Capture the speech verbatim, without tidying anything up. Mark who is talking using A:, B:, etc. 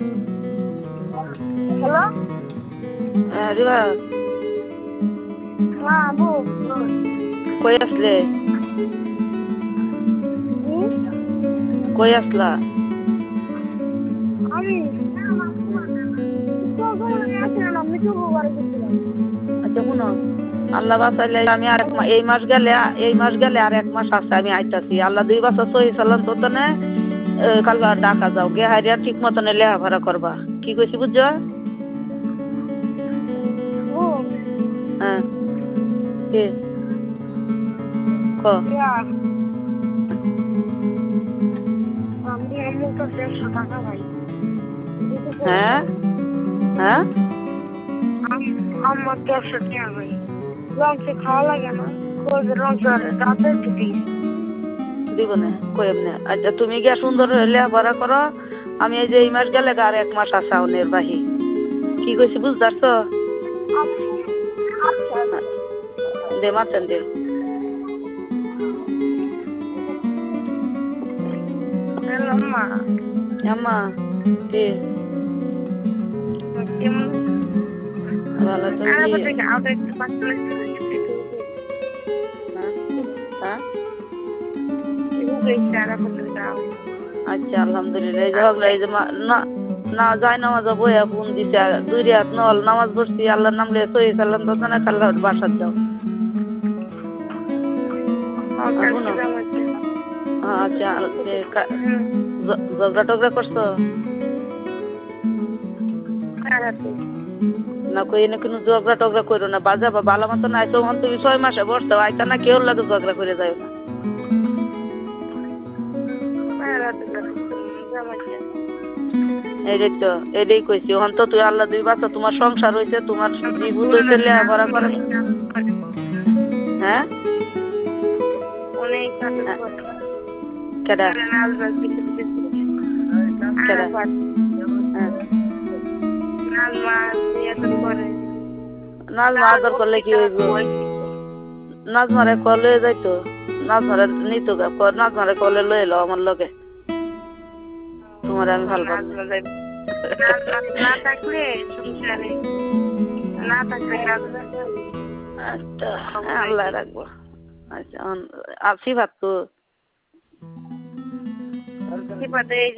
A: Hello
B: হ্যাঁ রিবা
A: হ্যাঁ বল
B: কই আসলে কই আসলা
A: আমি আমি তো ঘরে গেছিলাম।
B: আচ্ছা শুনো আল্লাহ বাঁচাইলে আমি আর এক মাস এই মাস গেলে এই মাস গেলে আর এক মাস আছে আমি আইতাছি আল্লাহ দুই বছর সহি সালাম তো তো নে কাল ডাকা যাও গে হারিয়া ঠিক মতনে লেখাপড়া করবা কি কইছি বুঝছো
A: ও
B: হ্যাঁ কে ক
A: ইয়া আমি আমার কাছে একশো টাকা ভাই
B: হ্যাঁ হ্যাঁ
A: আমার তো একশো টাকা ভাই লঞ্চে খাওয়া লাগে না লঞ্চের রাতে ছুটি
B: দিব না কই এমনি আচ্ছা তুমি গিয়া সুন্দর লেখাপড়া করো আমি এই যে এই মাস গেলে আর এক মাস আসা নির্বাহী কি কইছি বুঝতে পারছো দে মারছেন দে
A: আম্মা
B: আম্মা কে ভালো তুমি হ্যাঁ আচ্ছা আলহামদুলিল্লাহ এই যে হগলা এই যে না না যাই নামাজ বইয়া ফোন দিছে দুই রাত নল নামাজ পড়ছি আল্লাহর নাম লিয়ে সহি সাল্লাম তো না কাল্লা বাসার যাও আচ্ছা ঝগড়া টগড়া করছো না কই এনে কোনো ঝগড়া টগড়া করো না বাজা বা ভালো মতো না আইসো তুমি ছয় মাসে বসতে আইতা না কেউ লাগে ঝগড়া করে যাও না এই তো এটাই কইছি ওখান তো তুই আল্লাহ দুই বাচ্চা তোমার সংসার হয়েছে তোমার জীবন হয়েছে লেখাপড়া করে হ্যাঁ কেডা কেডা নাজমা আদর করলে কি হইব নাজমারে কলে যাইতো নাজমারে নিত গা নাজমারে কলে লয়ে এলো আমার লগে তোমার আমি ভালো পাবো আচ্ছা আল্লাহ রাখবো আচ্ছা আসি ভাত তো